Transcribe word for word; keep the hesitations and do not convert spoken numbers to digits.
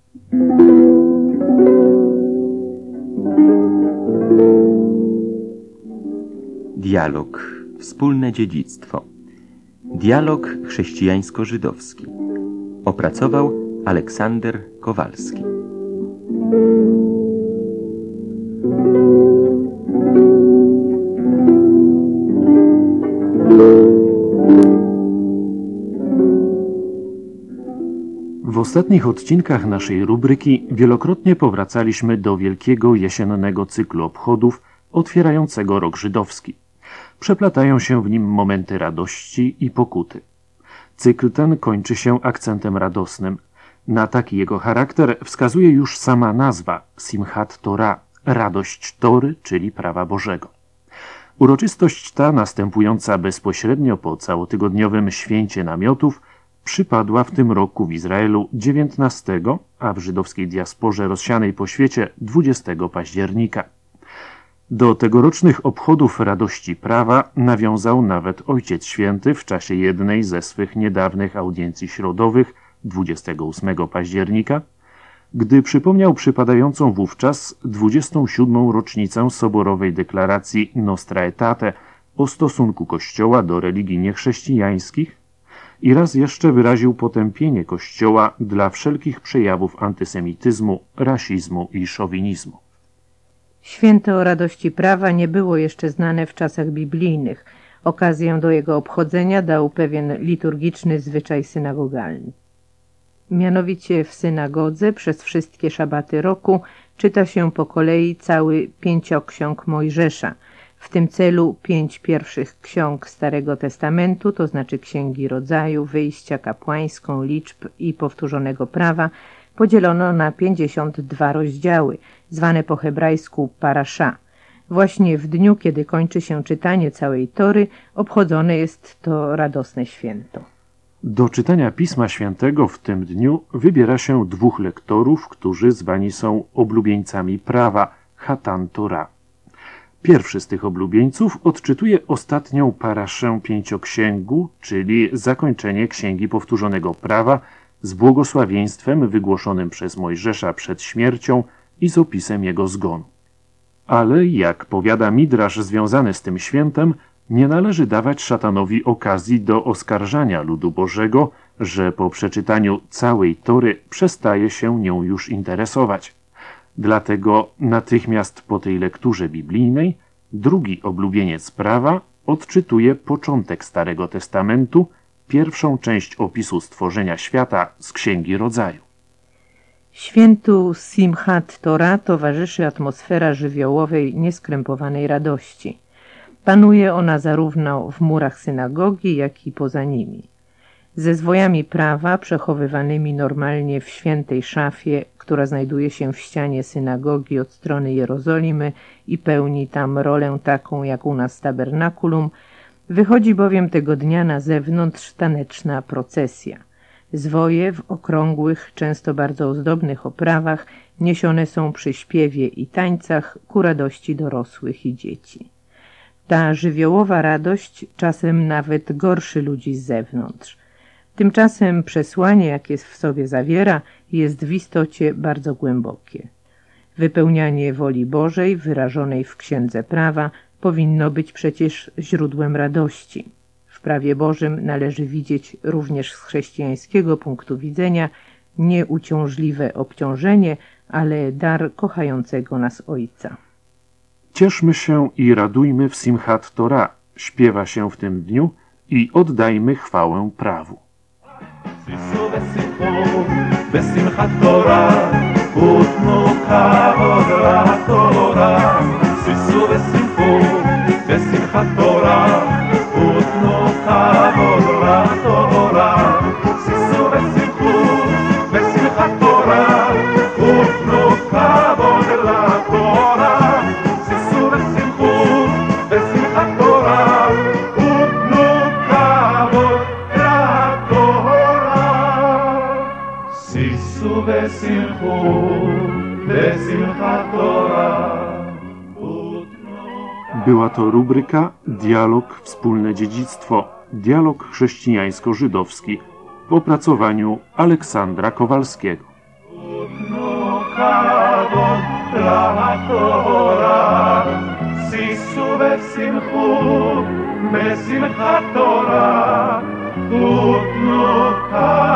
Dialog. Wspólne dziedzictwo. Dialog chrześcijańsko-żydowski. Opracował Aleksander Kowalski. W ostatnich odcinkach naszej rubryki wielokrotnie powracaliśmy do wielkiego jesiennego cyklu obchodów otwierającego rok żydowski. Przeplatają się w nim momenty radości i pokuty. Cykl ten kończy się akcentem radosnym. Na taki jego charakter wskazuje już sama nazwa Simchat Torah, radość Tory, czyli prawa Bożego. Uroczystość ta, następująca bezpośrednio po całotygodniowym święcie namiotów, przypadła w tym roku w Izraelu dziewiętnastego, a w żydowskiej diasporze rozsianej po świecie dwudziestego października. Do tegorocznych obchodów radości prawa nawiązał nawet Ojciec Święty w czasie jednej ze swych niedawnych audiencji środowych dwudziestego ósmego października, gdy przypomniał przypadającą wówczas dwudziestą siódmą rocznicę soborowej deklaracji Nostra Aetate o stosunku Kościoła do religii niechrześcijańskich i raz jeszcze wyraził potępienie Kościoła dla wszelkich przejawów antysemityzmu, rasizmu i szowinizmu. Święto radości prawa nie było jeszcze znane w czasach biblijnych. Okazję do jego obchodzenia dał pewien liturgiczny zwyczaj synagogalny. Mianowicie w synagodze przez wszystkie szabaty roku czyta się po kolei cały pięcioksiąg Mojżesza. W tym celu pięć pierwszych ksiąg Starego Testamentu, to znaczy Księgi Rodzaju, Wyjścia, Kapłańską, Liczb i Powtórzonego Prawa, podzielono na pięćdziesiąt dwa rozdziały, zwane po hebrajsku parasha. Właśnie w dniu, kiedy kończy się czytanie całej Tory, obchodzone jest to radosne święto. Do czytania Pisma Świętego w tym dniu wybiera się dwóch lektorów, którzy zwani są oblubieńcami prawa, Chatan Torah. Pierwszy z tych oblubieńców odczytuje ostatnią paraszę pięcioksięgu, czyli zakończenie Księgi Powtórzonego Prawa z błogosławieństwem wygłoszonym przez Mojżesza przed śmiercią i z opisem jego zgonu. Ale, jak powiada midrasz związany z tym świętem, nie należy dawać szatanowi okazji do oskarżania ludu Bożego, że po przeczytaniu całej Tory przestaje się nią już interesować. Dlatego natychmiast po tej lekturze biblijnej drugi oblubieniec prawa odczytuje początek Starego Testamentu, pierwszą część opisu stworzenia świata z Księgi Rodzaju. Świętu Simchat Torah towarzyszy atmosfera żywiołowej, nieskrępowanej radości. Panuje ona zarówno w murach synagogi, jak i poza nimi. Ze zwojami prawa, przechowywanymi normalnie w świętej szafie, która znajduje się w ścianie synagogi od strony Jerozolimy i pełni tam rolę taką jak u nas tabernakulum, wychodzi bowiem tego dnia na zewnątrz taneczna procesja. Zwoje w okrągłych, często bardzo ozdobnych oprawach niesione są przy śpiewie i tańcach ku radości dorosłych i dzieci. Ta żywiołowa radość czasem nawet gorszy ludzi z zewnątrz. Tymczasem przesłanie, jakie w sobie zawiera, jest w istocie bardzo głębokie. Wypełnianie woli Bożej, wyrażonej w Księdze Prawa, powinno być przecież źródłem radości. W prawie Bożym należy widzieć również z chrześcijańskiego punktu widzenia nie uciążliwe obciążenie, ale dar kochającego nas Ojca. Cieszmy się i radujmy w Simchat Torah, śpiewa się w tym dniu i oddajmy chwałę prawu. בשמחת תורה ותנו כבוד לתורה שישו ושמחו בשמחת תורה ותנו כבוד לתורה שישו ושמחו בשמחת תורה ותנו כבוד לתורה שישו ושמחו בשמחת תורה ותנו כבוד שישו ושמחו בשמחת תורה. Była to rubryka Dialog Wspólne Dziedzictwo, dialog chrześcijańsko-żydowski w opracowaniu Aleksandra Kowalskiego. כבוד לתורה. שישו ושמחו בשמחת תורה ותנו כבוד